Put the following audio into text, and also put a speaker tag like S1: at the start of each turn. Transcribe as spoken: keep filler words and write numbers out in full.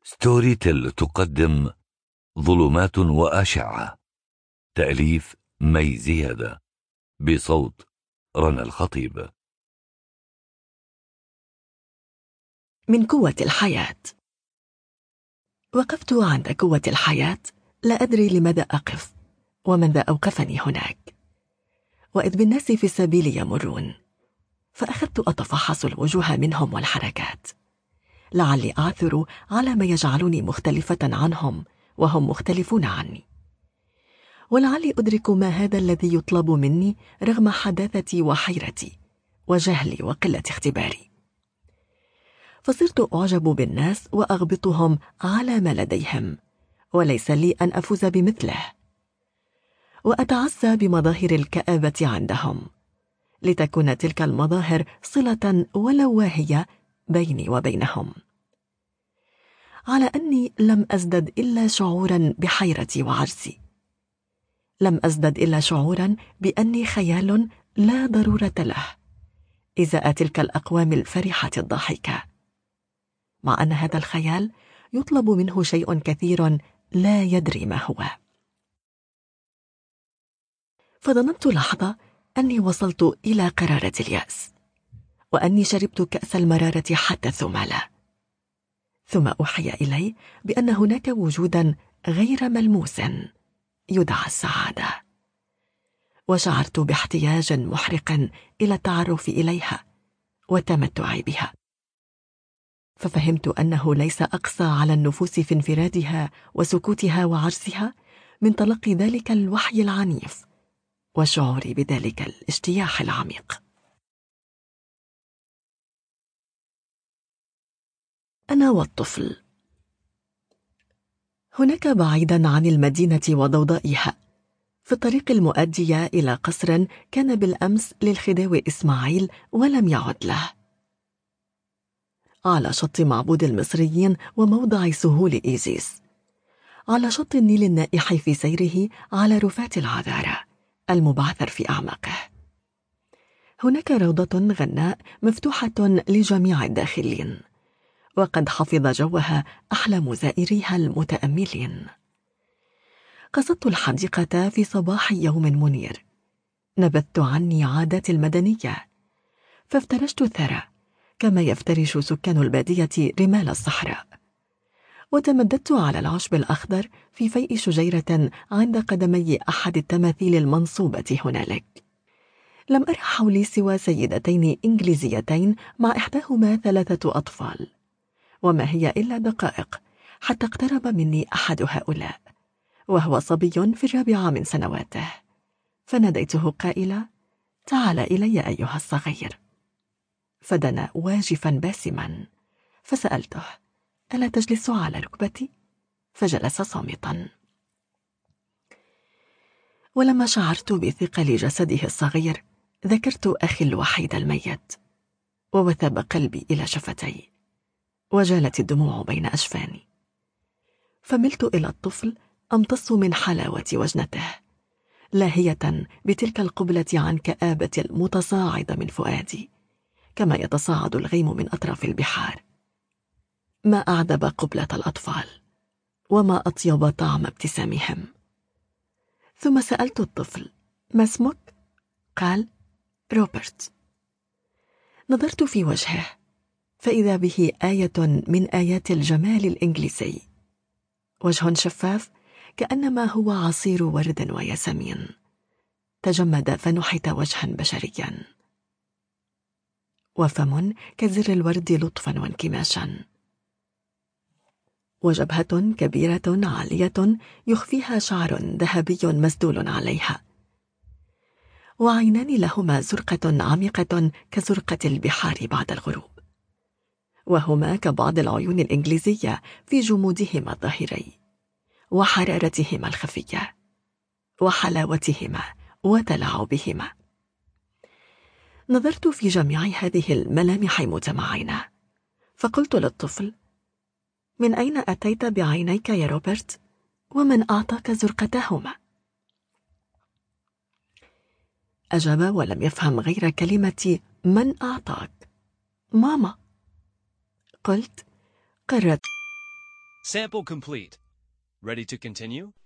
S1: ستوري تيل تقدم ظلمات وأشعة، تأليف مي زيادة، بصوت رنا الخطيب.
S2: من قوة الحياة. وقفت عند قوة الحياة، لا أدري لماذا أقف ومن ذا أوقفني هناك، وإذ بالناس في السبيل يمرون، فأخذت أتفحص الوجوه منهم والحركات، لعلي أعثر على ما يجعلني مختلفة عنهم وهم مختلفون عني، ولعلي أدرك ما هذا الذي يطلب مني رغم حداثتي وحيرتي وجهلي وقلة اختباري. فصرت أعجب بالناس وأغبطهم على ما لديهم، وليس لي أن أفوز بمثله، وأتعزى بمظاهر الكآبة عندهم، لتكون تلك المظاهر صلة ولو واهية بيني وبينهم، على أني لم أزدد إلا شعورا بحيرتي وعجزي، لم أزدد إلا شعورا بأني خيال لا ضرورة له إزاء تلك الأقوام الفرحة الضاحكة، مع أن هذا الخيال يطلب منه شيء كثير لا يدري ما هو. فظننت لحظة أني وصلت إلى قرارة اليأس، وأني شربت كأس المرارة حتى الثمالة، ثم أوحي إلي بأن هناك وجودا غير ملموس يدعى السعادة، وشعرت باحتياج محرق إلى التعرف إليها والتمتع بها، ففهمت أنه ليس أقسى على النفوس في انفرادها وسكوتها وعجزها من تلقي ذلك الوحي العنيف والشعور بذلك الاجتياح العميق. أنا والطفل. هناك بعيدا عن المدينة وضوضائها، في الطريق المؤدية إلى قصر كان بالأمس للخديوي إسماعيل ولم يعد له، على شط معبود المصريين وموضع سهول إيزيس، على شط النيل النائح في سيره على رفات العذارى المبعثر في أعماقه. هناك روضة غناء مفتوحة لجميع الداخلين، وقد حفظ جوها أحلام زائريها المتأملين. قصدت الحديقة في صباح يوم منير، نبذت عني عاداتي المدنية، فافترشت الثرى كما يفترش سكان البادية رمال الصحراء، وتمددت على العشب الأخضر في فيء شجيرة عند قدمي أحد التماثيل المنصوبة هنالك. لم أرى حولي سوى سيدتين إنجليزيتين مع إحداهما ثلاثة أطفال، وما هي إلا دقائق حتى اقترب مني أحد هؤلاء، وهو صبي في الرابعة من سنواته، فناديته قائلة: تعال إلي أيها الصغير. فدنا واجفا باسما، فسألته: ألا تجلس على ركبتي؟ فجلس صامتا. ولما شعرت بثقل جسده الصغير ذكرت أخي الوحيد الميت، ووثب قلبي إلى شفتي، وجالت الدموع بين أشفاني، فملت إلى الطفل أمتص من حلاوة وجنته، لاهية بتلك القبلة عن كآبة المتصاعدة من فؤادي، كما يتصاعد الغيم من أطراف البحار. ما أعذب قبلة الأطفال، وما أطيب طعم ابتسامهم. ثم سألت الطفل: ما اسمك؟ قال: روبرت. نظرت في وجهه، فإذا به آية من آيات الجمال الإنجليزي، وجه شفاف كأنما هو عصير ورد وياسمين، تجمد فنحت وجها بشريا، وفم كزر الورد لطفا وانكماشا، وجبهة كبيرة عالية يخفيها شعر ذهبي مسدول عليها، وعينان لهما زرقة عميقة كزرقة البحار بعد الغروب، وهما كبعض العيون الإنجليزية في جمودهما الظاهري وحرارتهما الخفية وحلاوتهما وتلاعبهما. نظرت في جميع هذه الملامح متمعنة، فقلت للطفل: من أين أتيت بعينيك يا روبرت؟ ومن أعطاك زرقتهما؟ أجاب ولم يفهم غير كلمة من أعطاك. ماما. قلت: قررت
S3: Sample complete. Ready to continue?